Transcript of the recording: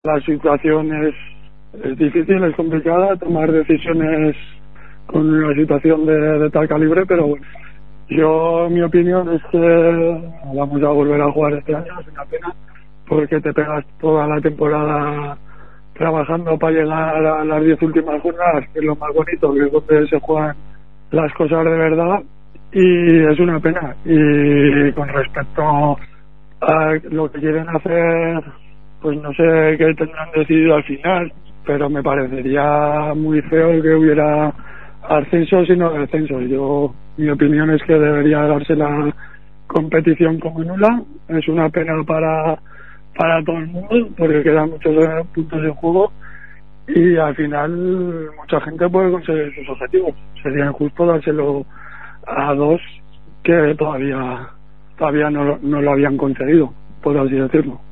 La situación es difícil, es complicada, tomar decisiones con una situación de tal calibre, pero bueno, mi opinión es que vamos a volver a jugar este año, es una pena, porque te pegas toda la temporada trabajando para llegar a las 10 últimas jornadas, que es lo más bonito, que es donde se juegan las cosas de verdad, y es una pena. Y con respecto a lo que quieren hacer, pues no sé qué tendrán decidido al final, pero me parecería muy feo que hubiera ascensos y no descensos. Mi opinión es que debería darse la competición como nula. Es una pena para todo el mundo, porque quedan muchos puntos en juego y al final mucha gente puede conseguir sus objetivos. Sería injusto dárselo a dos que todavía no lo habían conseguido, por así decirlo.